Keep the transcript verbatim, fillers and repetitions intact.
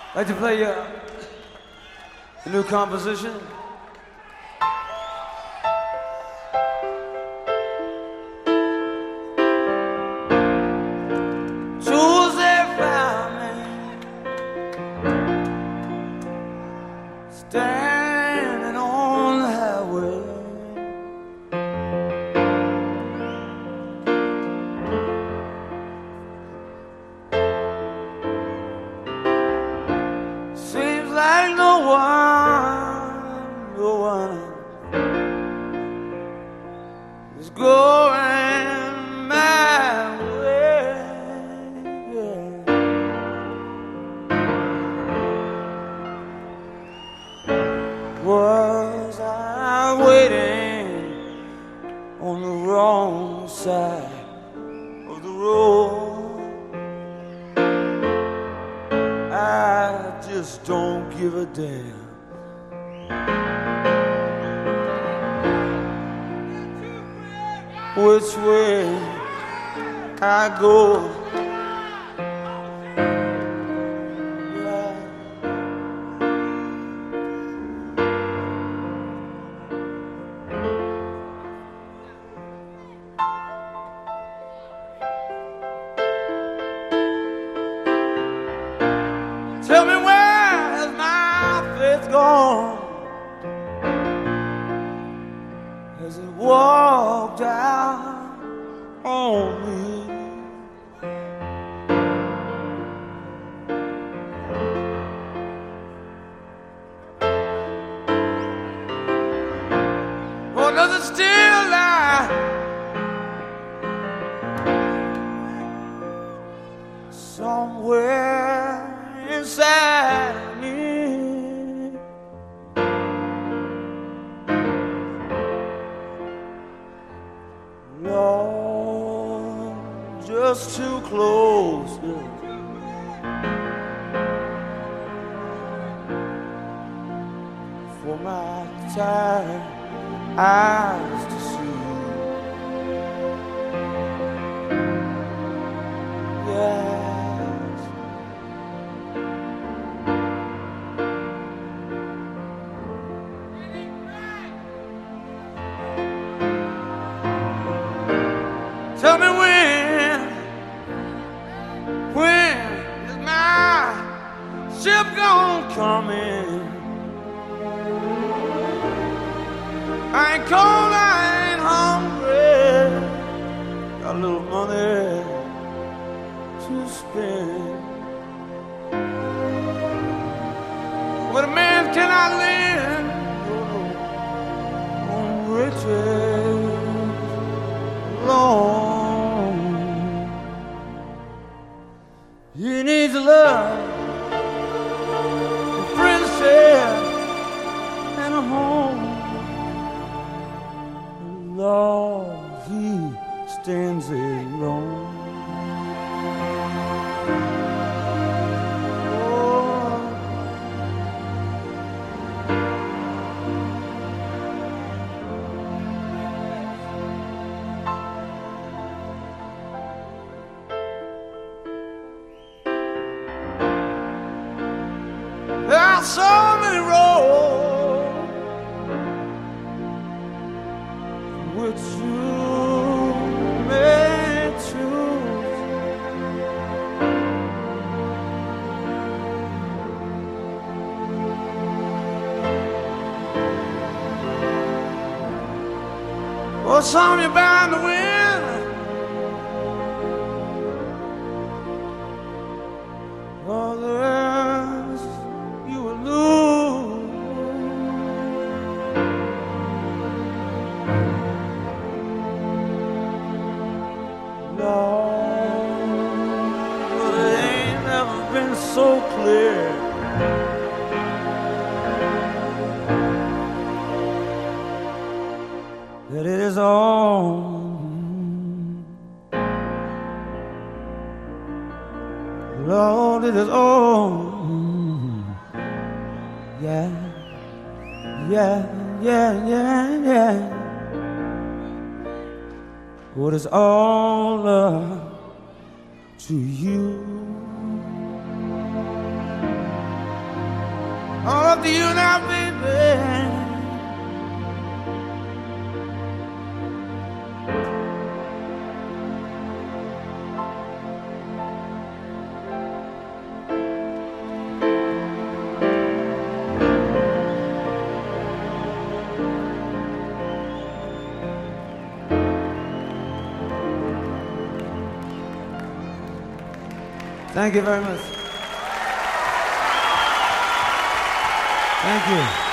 I'd like to play you a new composition. Tuesday found me standing on the highway. Seems like no one, no one is going my way. Was I waiting on the wrong side of the road? I just don't give a damn. Which way I go, yeah. Tell me, where has my faith gone? Has it walked out on me? Or does it still lie somewhere inside me? Lord, just too close, yeah, for my tired eyes to see. Yes. Tell me, when, when is my ship gonna come in? I ain't cold, I ain't hungry, got a little money to spend. But a man cannot live on riches alone. He needs love, a friendship, and a home. Lord, he stands alone. There are so many roads which you may choose. Or some you bound to win, others you will lose. Lord, but it ain't never been so clear that it is all Lord, it is all. Yeah, yeah, yeah, yeah, yeah. What is all love to you? all up to you now, baby. Thank you very much. Thank you.